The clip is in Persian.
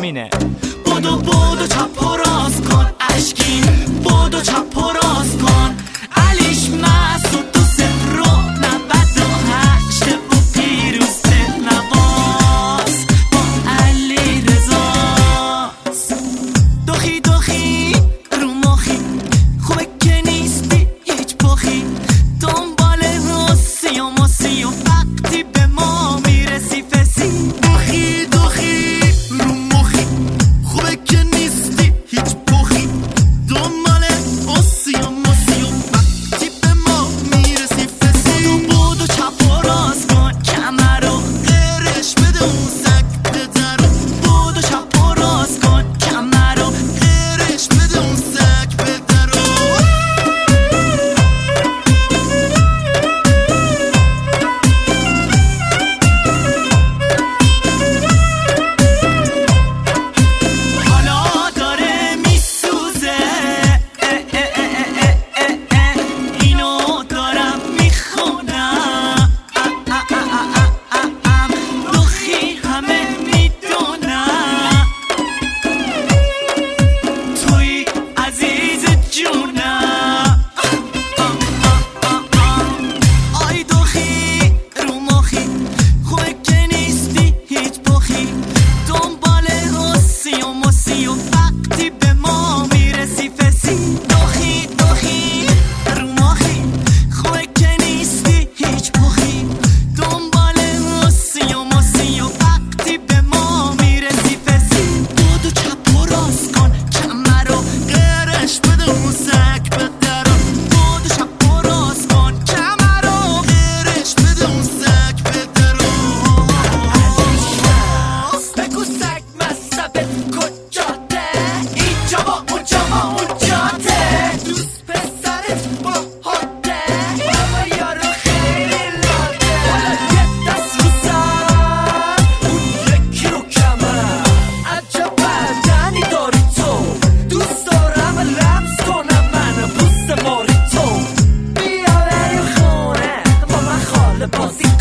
همینه. بودو چپ و راست کن اشکین، بودو چپ و راست کن علیش مسعود 2-0-98 و پیروز نواز با علی رزاست. دوخی رو مخی خوبه که نیستی هیچ پخی، دنبال حسی و مسی و وقتی به ما میرسی فسی. دوخی رو مخی خوبه که نیستی هیچ پخی، دنبال حسی و مسی و وقتی به ما میرسی فسی. بودو چپ و راست کن کمر رو غرش بده اون سگ پدر رو، بودو چپ و راست کن کمر رو غرش بده اون سگ پدر رو. حالا داره میسوزه اینو دارم میخونم، دوخی همه میدونم توی عزیز جونم. آی دوخی رو مخی خوبه که نیستی هیچ بخی، دنبال حسی و مسی و وقتی به ما میرسی فسی. دوخی رو مخی خوبه که نیستی هیچ بخی، دنبال حسی و مسی و وقتی به ما میرسی فسی. بودو چپ و راست کن کمر رو غرش بده اون سگ پدر رو، بودو چپ و راست کن کمر رو غرش بده اون سگ پدر رو. بگو سگ مذهبت کجاته، اینجا با اونجا با اونجاته، دوست پسرت با حاده بابا یارو خیلی لاده. حالا یه دست رو سر اون یکی رو کمر، عجب بدنی داری تو، دوست دارم لمس کنم من پوست ماری تو. بیا بریم خونه با من خاله بازی